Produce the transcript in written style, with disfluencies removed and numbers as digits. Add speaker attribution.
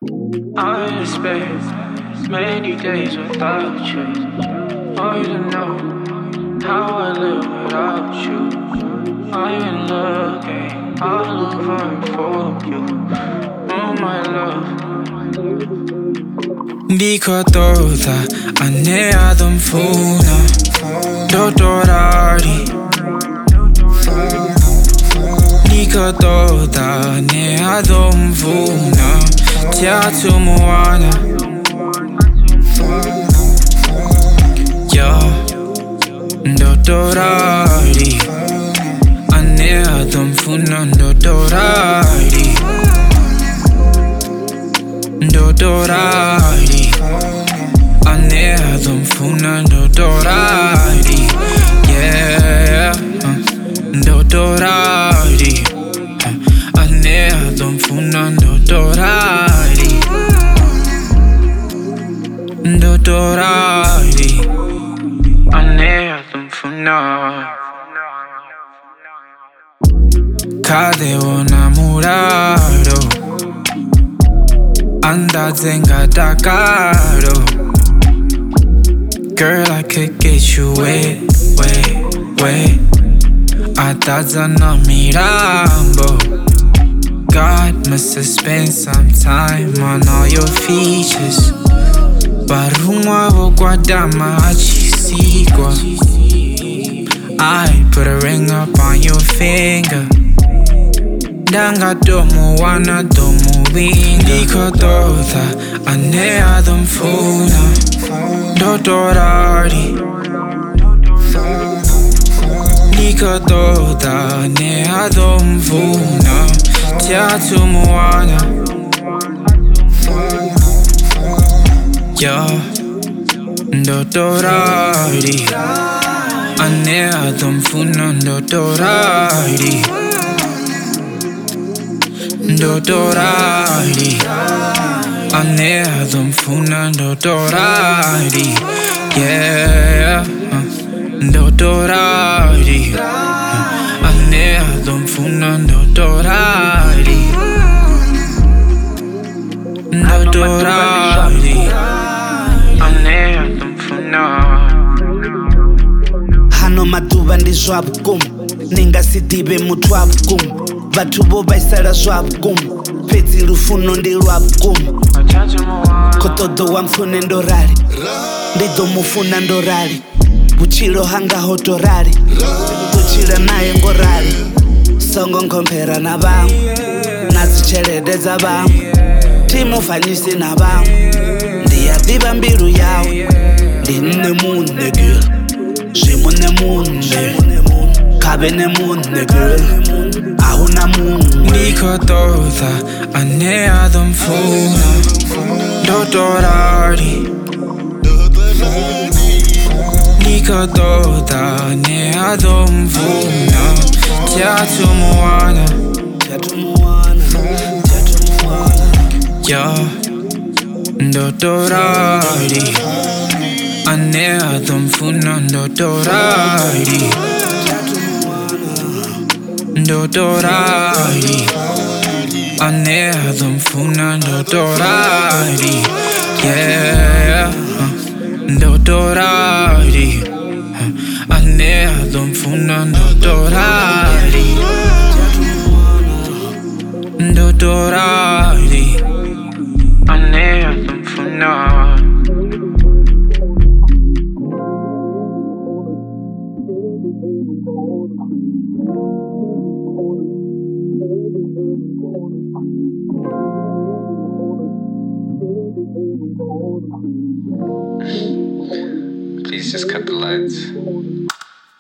Speaker 1: I spent many days without you. Oh, you don't know how I live without you. I've been looking all over for you. Oh, my love. Dico toda a ne adomfuna Dottorari Dico toda ne adomfuna Tiatu moana Ya Dottorari a ne adomfuna Dottorari Dottorari a ne adomfuna Dottorari Yeah Dottorari a ne adomfuna Dottorari Dottorari a ne adomfuna Cadevo innamorado Andazenga Dakaro Girl, I could get you wet, wet, wet Atazana Mirambo God must have spent some time on all your features Baruma Guadama Chisigua I put a ring up on your finger Danga domo wana domo winga Dico toda a ne adomfuna Dottorari Dico toda a ne adomfuna Tiatu moana Ya Dottorari a ne adomfuna Dottorari Dottorari a ne adomfuna Dottorari Yeah Dottorari a ne adomfuna Dottorari Dottorari a ne adomfuna
Speaker 2: Hano maduva ndi zwa vhukuma ni nga si ḓivhe muthu a vhukuma Vhathu vho vhaisala zwa vhukuma fhedzi lufuno ndi lwa vhukuma Kho ṱoḓa wa mpfune ndo rali ndi ḓo mufuna ndo rali Vhutshilo hanga ho to rali Vhutshilo naye ngo rali Songo nkhomphera na vhaṅwe Na dzi tshelede dza vhaṅwe Thi mufanyisi na vhaṅwe Ndi a ḓivha mbilu yawe Ndi nne muṋe girl Zwi muṋe muṋe Khabe ne muṋe girl Ahuna muṋwe
Speaker 1: Dico toda a ne adomfuna Dottorari Dico toda a ne adomfuna Tiatu moana Ya Dottorari a ne adomfuna Dottorari Dottorari a ne adomfuna Dottorari Yeah Dottorari a ne adomfuna Dottorari Dottorari a ne adomfuna Please just cut the lights.